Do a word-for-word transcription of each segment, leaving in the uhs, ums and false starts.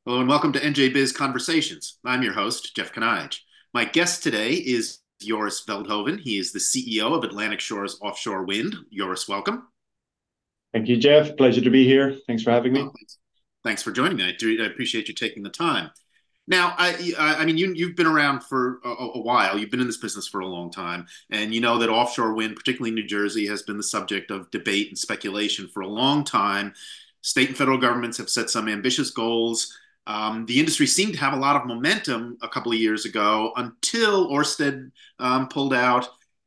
Hello and welcome to N J Biz Conversations. I'm your host, Jeff Kanij. My guest today is Joris Veldhoven. He is the C E O of Atlantic Shores Offshore Wind. Joris, welcome. Thank you, Jeff. Pleasure to be here. Thanks for having Oh, me. thanks. Thanks for joining me. I, do, I appreciate you taking the time. Now, I, I I mean, you, you've been around for a, a while. You've been in this business for a long time, and you know that offshore wind, particularly in New Jersey, has been the subject of debate and speculation for a long time. State and federal governments have set some ambitious goals. Um, the industry seemed to have a lot of momentum a couple of years ago until Ørsted um, pulled out.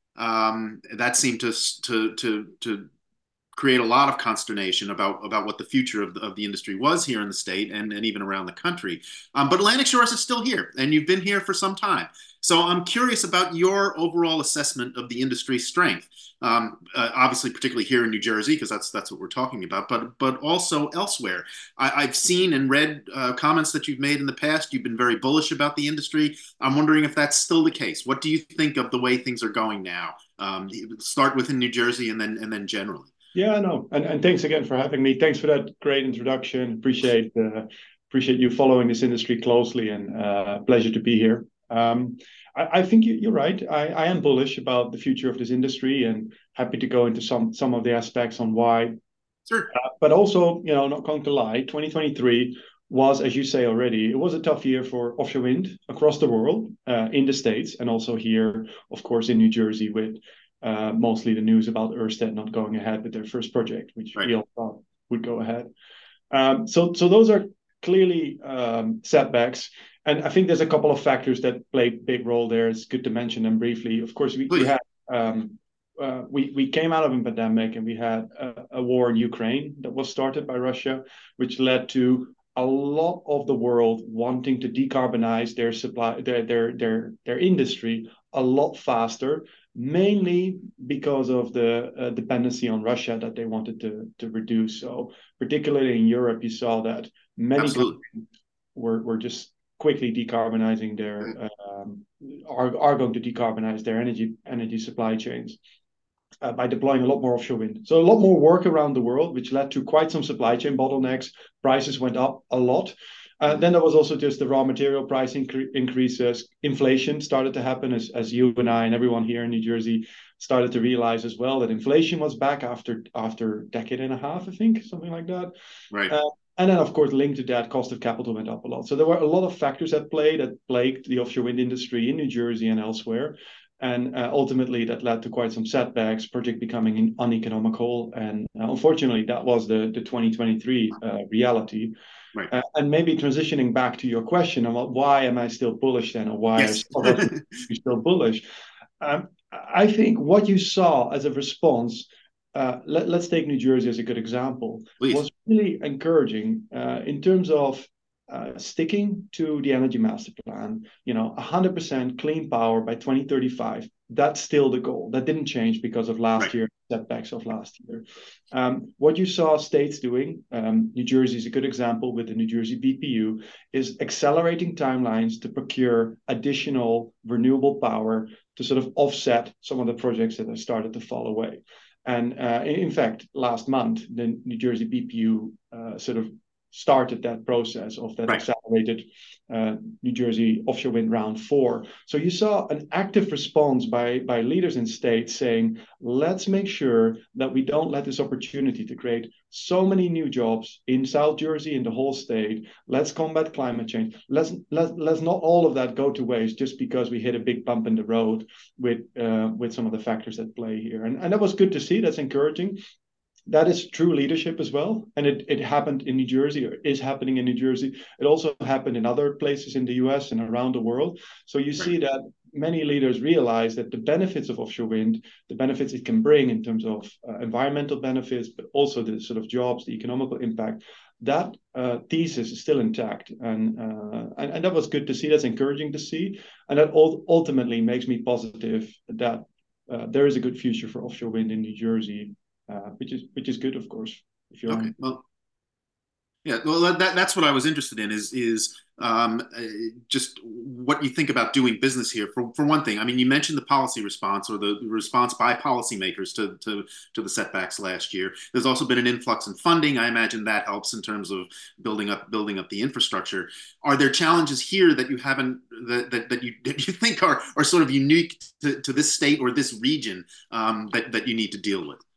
Um, that seemed to to to to create a lot of consternation about about what the future of the, of the industry was here in the state and, and even around the country. Um, but Atlantic Shores is still here, and you've been here for some time. So I'm curious about your overall assessment of the industry's strength. Um, uh, obviously, particularly here in New Jersey, because that's that's what we're talking about, but but also elsewhere. I, I've seen and read uh, comments that you've made in the past. You've been very bullish about the industry. I'm wondering if that's still the case. What do you think of the way things are going now? Um, start within New Jersey and then and then generally. Yeah, I know. And, and thanks again for having me. Thanks for that great introduction. Appreciate uh, appreciate you following this industry closely and uh, pleasure to be here. Um, I, I think you, you're right. I, I am bullish about the future of this industry and happy to go into some some of the aspects on why. Sure. Uh, but also, you know, not going to lie, twenty twenty-three was, as you say already, it was a tough year for offshore wind across the world, uh, in the States, and also here, of course, in New Jersey with uh, mostly the news about Ørsted not going ahead with their first project, which Right. we all thought would go ahead. Um, so, so those are clearly um, setbacks. And I think there's a couple of factors that play a big role there. It's good to mention them briefly. Of course, we, we Please. had um, uh, we we came out of a pandemic and we had a, a war in Ukraine that was started by Russia, which led to a lot of the world wanting to decarbonize their supply their their their their industry a lot faster, mainly because of the uh, dependency on Russia that they wanted to to reduce. So particularly in Europe, you saw that many Absolutely. countries were were just quickly decarbonizing their um, are are going to decarbonize their energy energy supply chains uh, by deploying a lot more offshore wind. So a lot more work around the world, which led to quite some supply chain bottlenecks. Prices went up a lot. Uh, then there was also just the raw material price incre- increases. Inflation started to happen as, as you and I and everyone here in New Jersey started to realize as well that inflation was back after after a decade and a half, I think, something like that. Right. Uh, and then, of course, linked to that, cost of capital went up a lot. So there were a lot of factors at play that plagued the offshore wind industry in New Jersey and elsewhere. And uh, ultimately, that led to quite some setbacks, project becoming uneconomical. And uh, unfortunately, that was the, the twenty twenty-three uh, reality. Right. Uh, and maybe transitioning back to your question about why am I still bullish then, or why are Yes. some of us still bullish? Um, I think what you saw as a response, uh, let, us take New Jersey as a good example, Please. was really encouraging uh, in terms of uh, sticking to the energy master plan. You know, one hundred percent clean power by twenty thirty-five. That's still the goal. That didn't change because of Right. last year, setbacks of last year. Um, what you saw states doing, um, New Jersey is a good example with the New Jersey B P U, is accelerating timelines to procure additional renewable power to sort of offset some of the projects that have started to fall away. And uh, in fact, last month, the New Jersey B P U uh, sort of started that process of that Right. accelerated uh, New Jersey offshore wind round four. So you saw an active response by, by leaders in states saying, let's make sure that we don't let this opportunity to create so many new jobs in South Jersey, in the whole state. Let's combat climate change. Let's, let's, let's not all of that go to waste just because we hit a big bump in the road with, uh, with some of the factors at play here. And, and that was good to see. That's encouraging. That is true leadership as well. And it, it happened in New Jersey, or is happening in New Jersey. It also happened in other places in the U S and around the world. So you Right. see that many leaders realize that the benefits of offshore wind, the benefits it can bring in terms of uh, environmental benefits, but also the sort of jobs, the economical impact, that uh, thesis is still intact. And, uh, and, and that was good to see. That's encouraging to see. And that ultimately makes me positive that uh, there is a good future for offshore wind in New Jersey, uh, which is which is good, of course, if you're Okay. on. Well, Yeah, well, that, that's what I was interested in is is um, uh, just what you think about doing business here. For for one thing, I mean, you mentioned the policy response or the response by policymakers to to to the setbacks last year. There's also been an influx in funding. I imagine that helps in terms of building up building up the infrastructure. Are there challenges here that you haven't that that, that you that you think are are sort of unique to, to this state or this region um, that that you need to deal with?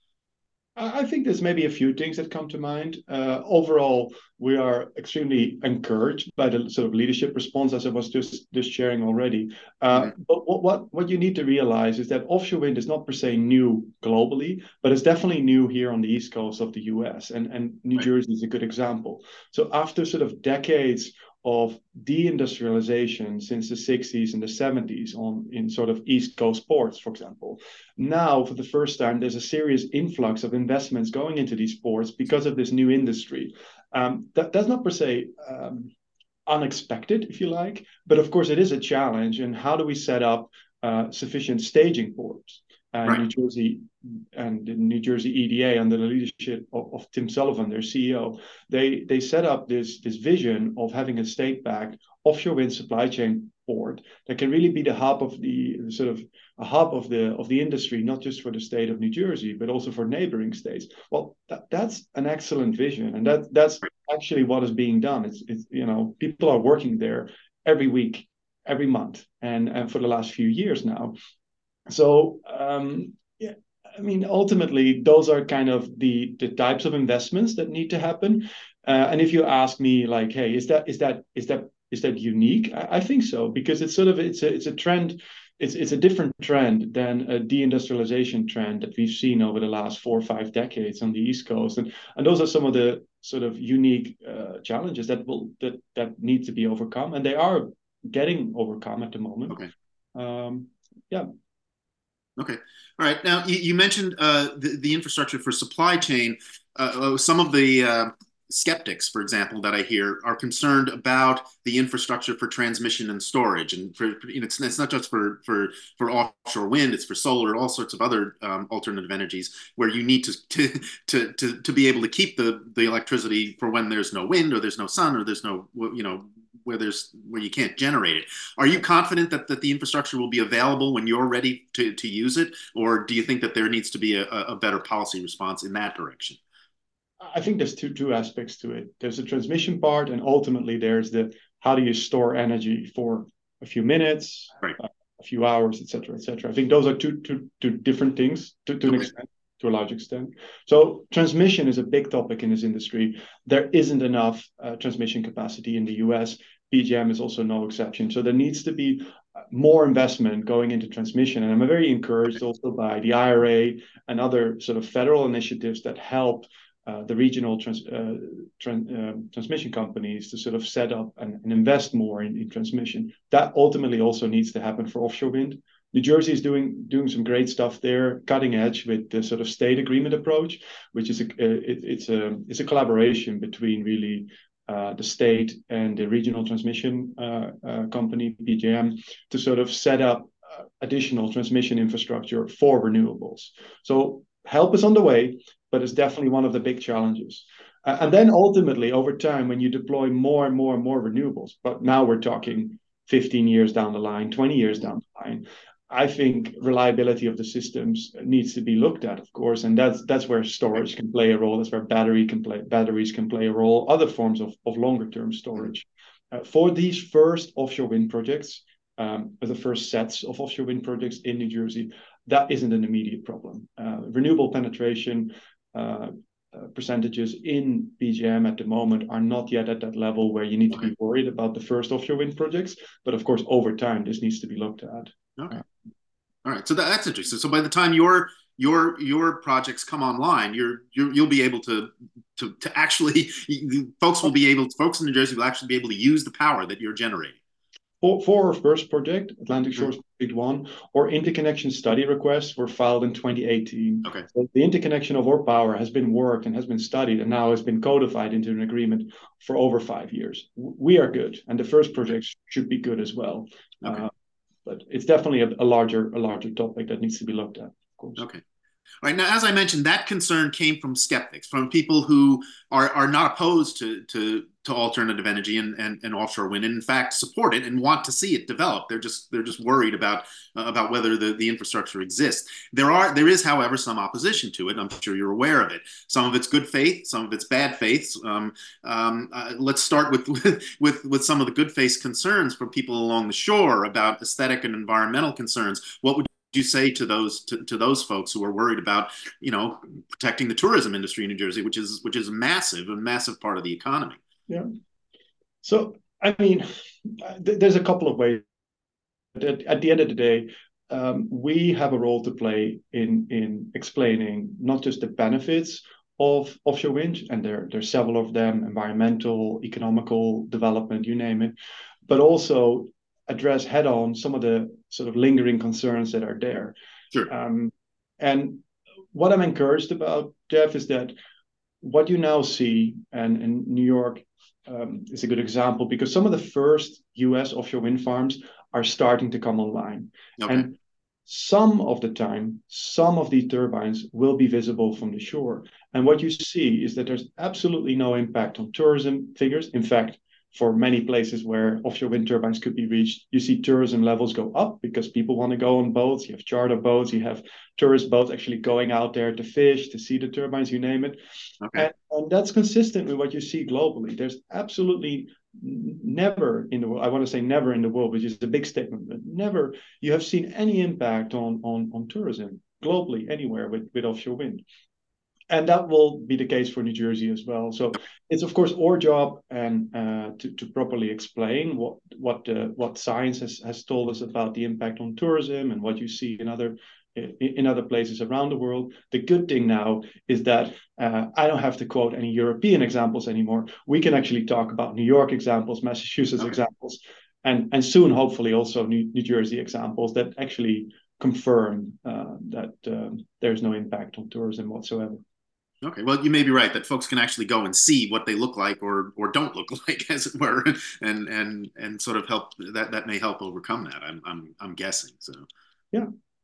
I think there's maybe a few things that come to mind. Uh, overall, we are extremely encouraged by the sort of leadership response, as I was just just sharing already. Uh, Mhm. but what, what what you need to realize is that offshore wind is not per se new globally, but it's definitely new here on the east coast of the U S. and and New Right. Jersey is a good example. So after sort of decades of deindustrialization since the sixties and the seventies on in sort of east coast ports, for example, now for the first time there's a serious influx of investments going into these ports because of this new industry. Um, that, that's not per se um, unexpected, if you like, but of course it is a challenge. And how do we set up uh, sufficient staging ports? Uh, Right. New Jersey and the New Jersey E D A, under the leadership of, of Tim Sullivan, their C E O, they they set up this this vision of having a state-backed offshore wind supply chain port that can really be the hub of the, the sort of a hub of the of the industry, not just for the state of New Jersey, but also for neighboring states. Well, that, that's an excellent vision, and that that's actually what is being done. It's, it's you know people are working there every week, every month, and and for the last few years now. So um, yeah, I mean, ultimately, those are kind of the the types of investments that need to happen. Uh, and if you ask me, like, hey, is that is that is that is that unique? I, I think so, because it's sort of it's a it's a trend. It's it's a different trend than a deindustrialization trend that we've seen over the last four or five decades on the East Coast, and and those are some of the sort of unique uh, challenges that will that that need to be overcome, and they are getting overcome at the moment. Okay. Um, yeah. Okay. All right. Now, you, you mentioned uh, the, the infrastructure for supply chain. Uh, uh, some of the uh, skeptics, for example, that I hear are concerned about the infrastructure for transmission and storage. And for, you know, it's, it's not just for, for, for offshore wind, it's for solar, all sorts of other um, alternative energies where you need to, to, to, to, to be able to keep the, the electricity for when there's no wind or there's no sun or there's no, you know, where there's where you can't generate it. Are you confident that, that the infrastructure will be available when you're ready to, to use it? Or do you think that there needs to be a, a better policy response in that direction? I think there's two two aspects to it. There's a transmission part, and ultimately there's the how do you store energy for a few minutes, Right. uh, a few hours, et cetera, et cetera. I think those are two two two different things to, to an Okay. extent, to a large extent. So transmission is a big topic in this industry. There isn't enough uh, transmission capacity in the U S. P J M is also no exception. So there needs to be more investment going into transmission. And I'm very encouraged also by the I R A and other sort of federal initiatives that help uh, the regional trans, uh, trans, uh, transmission companies to sort of set up and, and invest more in, in transmission. That ultimately also needs to happen for offshore wind. New Jersey is doing doing some great stuff there, cutting edge with the sort of state agreement approach, which is a it, it's a it's a collaboration between really uh, the state and the regional transmission uh, uh, company P J M to sort of set up uh, additional transmission infrastructure for renewables. So help is on the way, but it's definitely one of the big challenges. Uh, and Okay. then ultimately, over time, when you deploy more and more and more renewables, but now we're talking fifteen years down the line, twenty years down the line, I think reliability of the systems needs to be looked at, of course, and that's that's where storage can play a role. That's where battery can play batteries can play a role. Other forms of, of longer term storage. Uh, for these first offshore wind projects, um, the first sets of offshore wind projects in New Jersey, that isn't an immediate problem. Uh, renewable penetration uh, uh, percentages in P J M at the moment are not yet at that level where you need to Okay. be worried about the first offshore wind projects. But of course, over time, this needs to be looked at. Okay. Uh, All right. So that, that's interesting. So by the time your your your projects come online, you're, you're you'll be able to to to actually folks will be able folks in New Jersey will actually be able to use the power that you're generating. For, for our first project, Atlantic Mhm. Shores Project One, our interconnection study requests were filed in twenty eighteen. Okay. So the interconnection of our power has been worked and has been studied and now has been codified into an agreement for over five years. We are good, and the first Okay. projects should be good as well. Okay. Uh, but it's definitely a, a larger a larger topic that needs to be looked at, of course. Okay. Right now, as I mentioned, that concern came from skeptics, from people who are are not opposed to to to alternative energy and, and, and offshore wind, and in fact support it and want to see it develop. They're just they're just worried about uh, about whether the, the infrastructure exists. There are there is, however, some opposition to it. I'm sure you're aware of it. Some of it's good faith, some of it's bad faith. Um, um, uh, let's start with, with with some of the good faith concerns from people along the shore about aesthetic and environmental concerns. What would you say to those to, to those folks who are worried about, you know, protecting the tourism industry in New Jersey, which is which is massive, a massive part of the economy? Yeah. So I mean, th- there's a couple of ways. At, at the end of the day, um, we have a role to play in in explaining not just the benefits of offshore wind, and there there's several of them: environmental, economical development, you name it, but also address head on some of the sort of lingering concerns that are there. Sure. Um, and what I'm encouraged about, Jeff, is that what you now see, and, and New York um, is a good example, because some of the first U S offshore wind farms are starting to come online. Okay. And some of the time, some of these turbines will be visible from the shore. And what you see is that there's absolutely no impact on tourism figures. In fact, for many places where offshore wind turbines could be reached, you see tourism levels go up because people want to go on boats. You have charter boats, you have tourist boats actually going out there to fish, to see the turbines, you name it. Okay. And, and that's consistent with what you see globally. There's absolutely never in the world, I want to say never in the world, which is a big statement, but never you have seen any impact on, on, on tourism globally anywhere with, with offshore wind. And that will be the case for New Jersey as well. So it's of course our job and uh, to, to properly explain what what uh, what science has, has told us about the impact on tourism and what you see in other in other places around the world. The good thing now is that uh, I don't have to quote any European examples anymore. We can actually talk about New York examples, Massachusetts Okay. examples, and and soon hopefully also New, New Jersey examples that actually confirm uh, that um, there's no impact on tourism whatsoever. Okay, well, you may be right that folks can actually go and see what they look like or or don't look like, as it were, and and and sort of help that that may help overcome that. I'm I'm I'm guessing so. Yeah.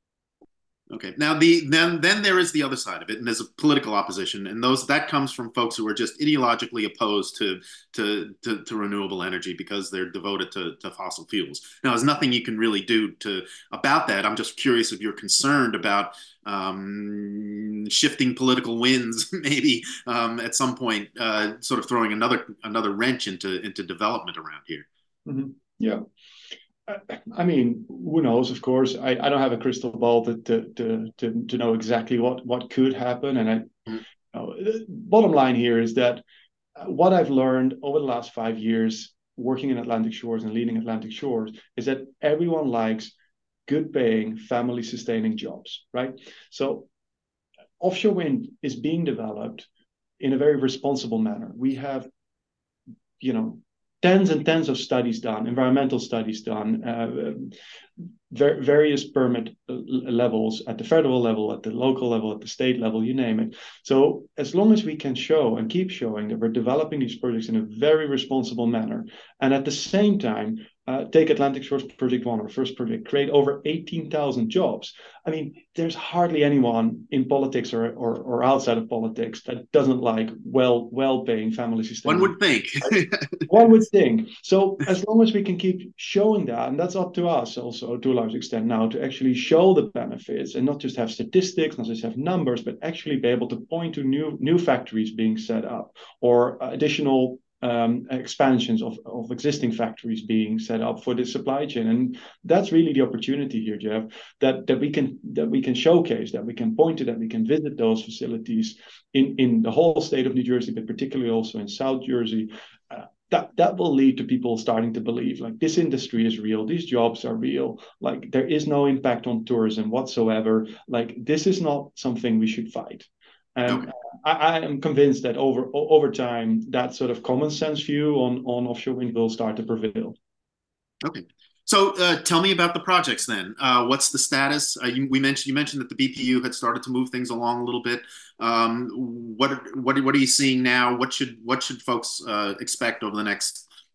Okay. Now the then then there is the other side of it, and there's a political opposition, and those that comes from folks who are just ideologically opposed to to to, to renewable energy because they're devoted to, to fossil fuels. Now, there's nothing you can really do to about that. I'm just curious if you're concerned about um, shifting political winds, maybe um, at some point, uh, sort of throwing another another wrench into into development around here. Mm-hmm. Yeah. I mean, who knows? Of course, I, I don't have a crystal ball to to to to know exactly what what could happen. And I, Mhm. you know, the bottom line here is that what I've learned over the last five years working in Atlantic Shores and leading Atlantic Shores is that everyone likes good paying, family sustaining jobs, right? So offshore wind is being developed in a very responsible manner. We have, you know, tens and tens of studies done, environmental studies done, uh, ver- various permit levels at the federal level, at the local level, at the state level, you name it. So as long as we can show and keep showing that we're developing these projects in a very responsible manner, and at the same time, uh, take Atlantic Shores Project One, our first project, create over eighteen thousand jobs. I mean, there's hardly anyone in politics or, or, or outside of politics that doesn't like well well-paying family One sustaining. would think. One would think. So as long as we can keep showing that, and that's up to us also to a large extent now to actually show the benefits and not just have statistics, not just have numbers, but actually be able to point to new new factories being set up or additional um, expansions of, of existing factories being set up for the supply chain. And that's really the opportunity here, Jeff, that, that we can that we can showcase, that we can point to, that we can visit those facilities in, in the whole state of New Jersey, but particularly also in South Jersey. Uh, that that will lead to people starting to believe like this industry is real, these jobs are real, like there is no impact on tourism whatsoever, like this is not something we should fight. And Okay. I, I am convinced that over over time that sort of common sense view on on offshore wind will start to prevail. Okay. So uh, tell me about the projects then. Uh, what's the status? Uh, you, we mentioned you mentioned that the B P U had started to move things along a little bit. Um, what what what are you seeing now? What should what should folks uh, expect over the next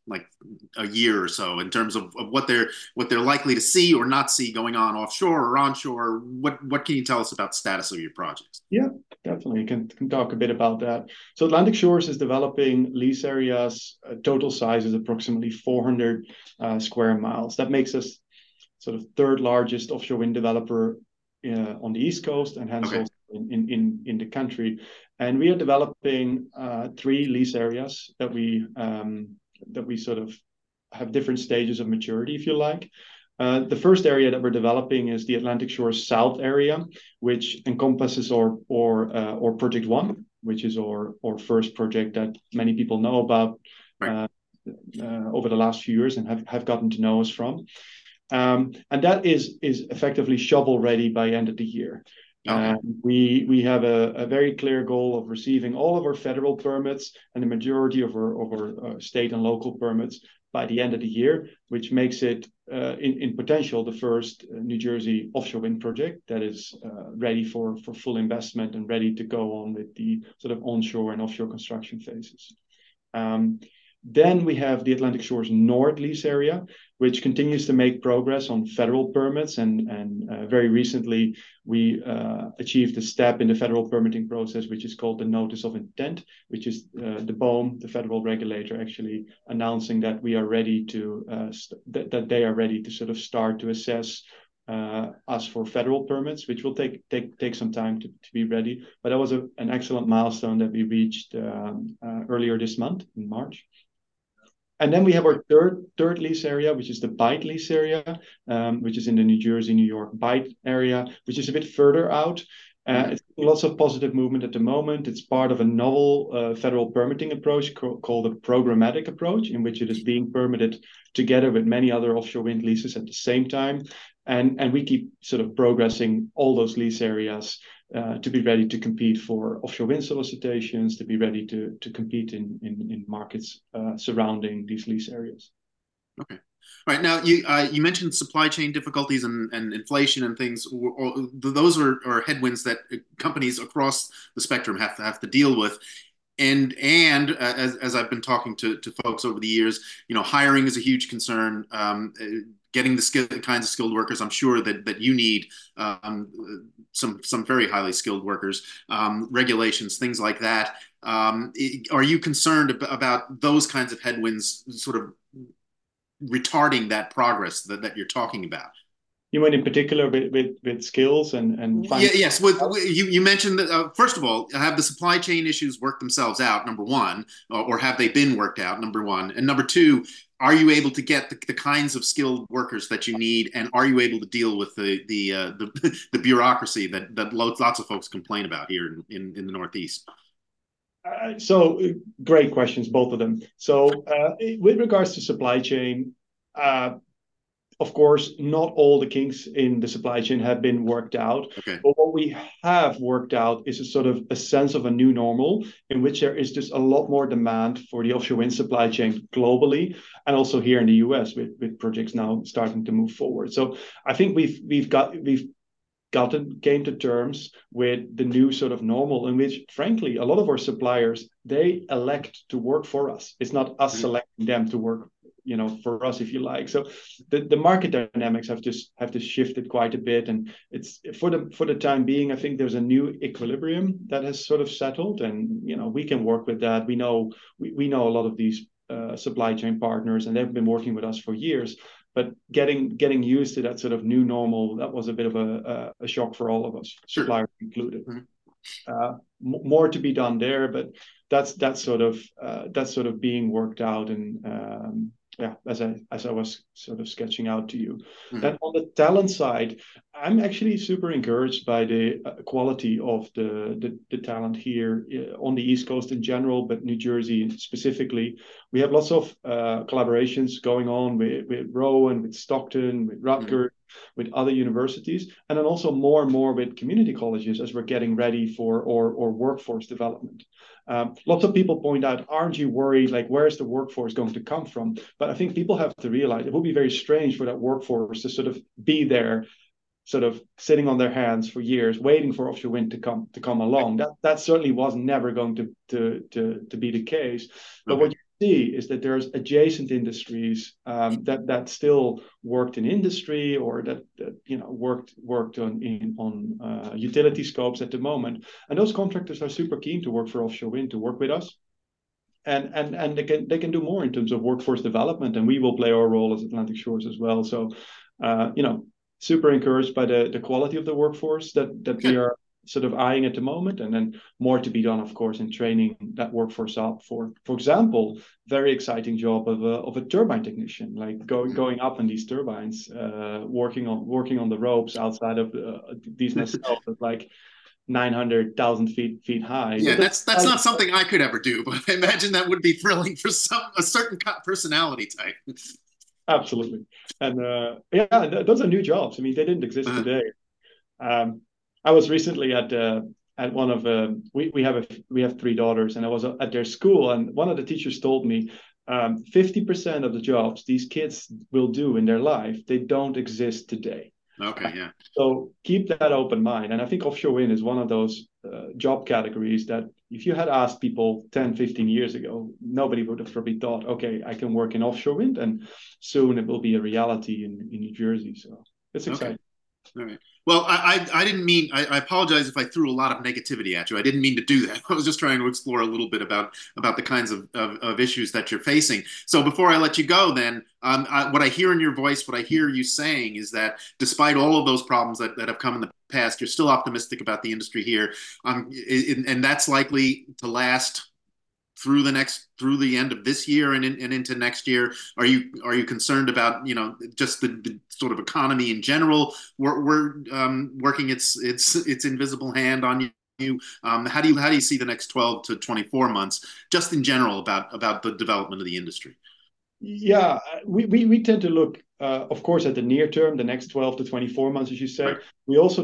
like a year or so in terms of, of what they're what they're likely to see or not see going on offshore or onshore? What what can you tell us about the status of your projects? Yeah, definitely. Can can talk a bit about that. So Atlantic Shores is developing lease areas. Uh, total size is approximately four hundred uh, square miles. That makes us sort of third largest offshore wind developer uh, on the East Coast, and hence Okay. also in in in the country. And we are developing uh, three lease areas that we um, that we sort of have different stages of maturity, if you like. Uh, the first area that we're developing is the Atlantic Shore South area, which encompasses our or uh, or Project One, which is our our first project that many people know about Right. uh, uh, over the last few years and have, have gotten to know us from. Um, and that is is effectively shovel ready by end of the year. Okay. Um, we we have a, a very clear goal of receiving all of our federal permits and the majority of our of our uh, state and local permits by the end of the year, which makes it uh, in in potential the first uh, New Jersey offshore wind project that is uh, ready for for full investment and ready to go on with the sort of onshore and offshore construction phases. Um, then we have the Atlantic Shores North lease area, which continues to make progress on federal permits. And, and uh, very recently, we uh, achieved a step in the federal permitting process, which is called the Notice of Intent, which is uh, the B O E M, the federal regulator, actually announcing that we are ready to, uh, st- that, that they are ready to sort of start to assess uh, us for federal permits, which will take take take some time to, to be ready. But that was a, an excellent milestone that we reached um, uh, earlier this month in March. And then we have our third third lease area, which is the Bight lease area, um, which is in the New Jersey, New York Bight area, which is a bit further out. Uh, Mm-hmm. it's lots of positive movement at the moment. It's part of a novel uh, federal permitting approach co- called a programmatic approach, in which it is being permitted together with many other offshore wind leases at the same time. And, and we keep sort of progressing all those lease areas uh, to be ready to compete for offshore wind solicitations, to be ready to, to compete in, in, in markets uh, surrounding these lease areas. Okay. All right. Now, you uh, you mentioned supply chain difficulties and, and inflation and things. Or, or, those are, are headwinds that companies across the spectrum have to have to deal with. And and uh, as, as I've been talking to, to folks over the years, you know, hiring is a huge concern. Um, uh, getting the skill, kinds of skilled workers, I'm sure that that you need um, some some very highly skilled workers. Um, regulations, things like that. Um, are you concerned about those kinds of headwinds, sort of retarding that progress that, that you're talking about? You mean in particular with, with, with skills and, and Yeah, finding yes. With, with you, you mentioned that. Uh, first of all, have the supply chain issues worked themselves out? Number one, or, or have they been worked out? Number one, and number two, are you able to get the, the kinds of skilled workers that you need, and are you able to deal with the the uh, the, the bureaucracy that that lots of folks complain about here in, in, in the Northeast? Uh, so great questions, both of them. So uh, with regards to supply chain, uh, of course, not all the kinks in the supply chain have been worked out. Okay. But what we have worked out is a sort of a sense of a new normal in which there is just a lot more demand for the offshore wind supply chain globally, and also here in the U S with, with projects now starting to move forward. So I think we've we've got we've gotten came to terms with the new sort of normal in which, frankly, a lot of our suppliers, they elect to work for us. It's not us Mm-hmm. selecting them to work, you know, for us, if you like. So the, the market dynamics have just have just shifted quite a bit. And it's for the for the time being, I think there's a new equilibrium that has sort of settled. And, you know, we can work with that. We know we, we know a lot of these uh, supply chain partners, and they've been working with us for years. But getting getting used to that sort of new normal, that was a bit of a, a, a shock for all of us, Sure. suppliers included. Mm-hmm. Uh, m- more to be done there, but that's that's sort of uh, that's sort of being worked out, and um, yeah, as I as I was sort of sketching out to you. Mm-hmm. Then on the talent side, I'm actually super encouraged by the uh, quality of the, the the talent here uh, on the East Coast in general, but New Jersey specifically. We have lots of uh, collaborations going on with with Rowan, with Stockton, with Mm-hmm. Rutgers, with other universities, and then also more and more with community colleges as we're getting ready for or, or workforce development. Um, lots of people point out, aren't you worried, like, where's the workforce going to come from? But I think people have to realize it would be very strange for that workforce to sort of be there, sort of sitting on their hands for years, waiting for offshore wind to come to come along. That that certainly was never going to to to, to be the case. But Okay. what see is that there's adjacent industries um, that that still worked in industry or that, that you know worked worked on in on uh, utility scopes at the moment, and those contractors are super keen to work for offshore wind, to work with us, and and and they can they can do more in terms of workforce development, and we will play our role as Atlantic Shores as well. So, uh, you know, super encouraged by the the quality of the workforce that that we Good. are sort of eyeing at the moment, and then more to be done, of course, in training that workforce up for, for example, very exciting job of a of a turbine technician, like going going up in these turbines, uh, working on working on the ropes outside of uh, these nacelles, like nine hundred thousand feet feet high. Yeah, That, that's that's that's not something I could ever do, but I imagine that would be thrilling for some a certain personality type. absolutely, and uh, yeah, th- those are new jobs. I mean, they didn't exist Uh, today. Um, I was recently at uh, at one of uh, we we have a we have three daughters, and I was at their school, and one of the teachers told me um, fifty percent of the jobs these kids will do in their life, they don't exist today. okay, yeah. So keep that open mind. And I think offshore wind is one of those uh, job categories that if you had asked people ten, fifteen years ago, nobody would have probably thought, okay, I can work in offshore wind, and soon it will be a reality in, in New Jersey. So it's Okay. exciting. All right. Well, I, I, I didn't mean, I, I apologize if I threw a lot of negativity at you. I didn't mean to do that. I was just trying to explore a little bit about, about the kinds of, of, of issues that you're facing. So before I let you go, then, um, I, what I hear in your voice, what I hear you saying is that despite all of those problems that, that have come in the past, you're still optimistic about the industry here. Um, it, and that's likely to last through the next through the end of this year and, in, and into next year. Are you are you concerned about you know just the, the sort of economy in general? We're, we're um, working its its its invisible hand on you. Um, how do you how do you see the next twelve to twenty-four months just in general about about the development of the industry? Yeah, we, we, we tend to look, uh, of course, at the near term, the next twelve to twenty-four months, as you Right. say. We also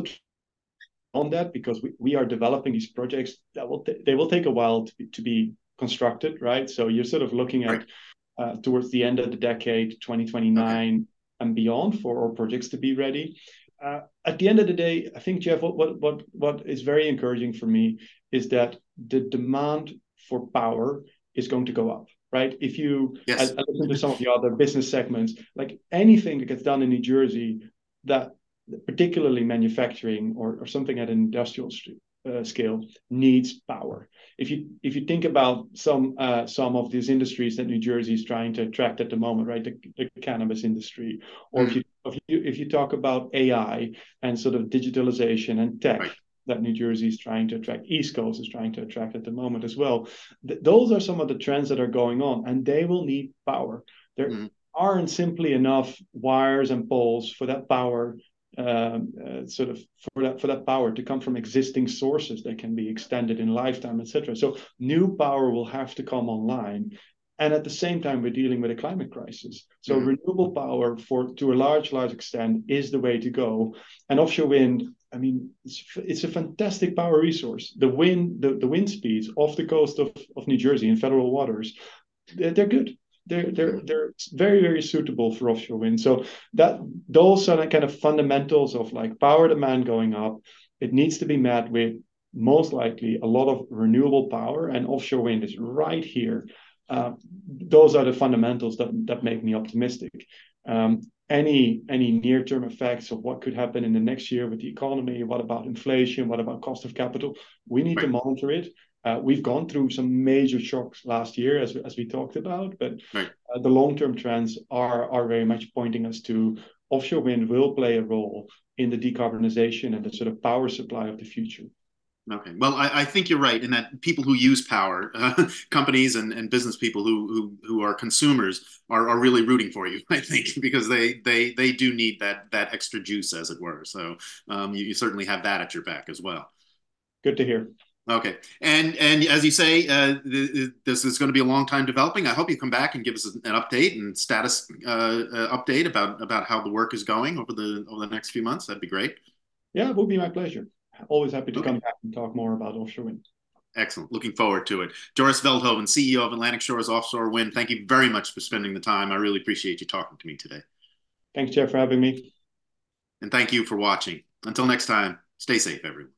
on that because we, we are developing these projects that will t- they will take a while to be, to be constructed, right? So you're sort of looking Right. at uh, towards the end of the decade, Okay. twenty twenty-nine and beyond for our projects to be ready. Uh, at the end of the day, I think, Jeff, what, what what what is very encouraging for me is that the demand for power is going to go up, right? If you I, Yes. I listen to some of the other business segments, like anything that gets done in New Jersey, that particularly manufacturing or, or something at an industrial st- uh, scale needs power. If you if you think about some uh, some of these industries that New Jersey is trying to attract at the moment, right, the, the cannabis industry, or if Mm, you if you if you talk about A I and sort of digitalization and tech right. that New Jersey is trying to attract, East Coast is trying to attract at the moment as well. Th- those are some of the trends that are going on, and they will need power. There Mm, aren't simply enough wires and poles for that power um, uh, sort of for that for that power to come from existing sources that can be extended in lifetime, et cetera. So new power will have to come online, and at the same time, we're dealing with a climate crisis. So mm, renewable power, for to a large large extent, is the way to go. And offshore wind, I mean, it's, it's a fantastic power resource. The wind, the, the wind speeds off the coast of, of New Jersey in federal waters, they're, they're good. They're they're mm, they're very very suitable for offshore wind. So that those are the kind of fundamentals of like power demand going up. It needs to be met with most likely a lot of renewable power, and offshore wind is right here. Uh, those are the fundamentals that that make me optimistic. Um, any any near term effects of what could happen in the next year with the economy? What about inflation? What about cost of capital? We need to right. monitor it. Uh, we've gone through some major shocks last year, as as we talked about, but Right. uh, the long term trends are are very much pointing us to offshore wind will play a role in the decarbonization and the sort of power supply of the future. Okay. Well, I, I think you're right in that people who use power, uh, companies and, and business people who, who who are consumers are, are really rooting for you, I think, because they they they do need that that extra juice, as it were. So um, you, you certainly have that at your back as well. Good to hear. Okay. And and as you say, uh, th this is going to be a long time developing. I hope you come back and give us an update and status uh, uh, update about about how the work is going over the over the next few months. That'd be great. Yeah, it would be my pleasure. Always happy to come Okay. back and talk more about offshore wind. Excellent. Looking forward to it. Joris Veldhoven, C E O of Atlantic Shores Offshore Wind. Thank you very much for spending the time. I really appreciate you talking to me today. Thanks, Jeff, for having me. And thank you for watching. Until next time, stay safe, everyone.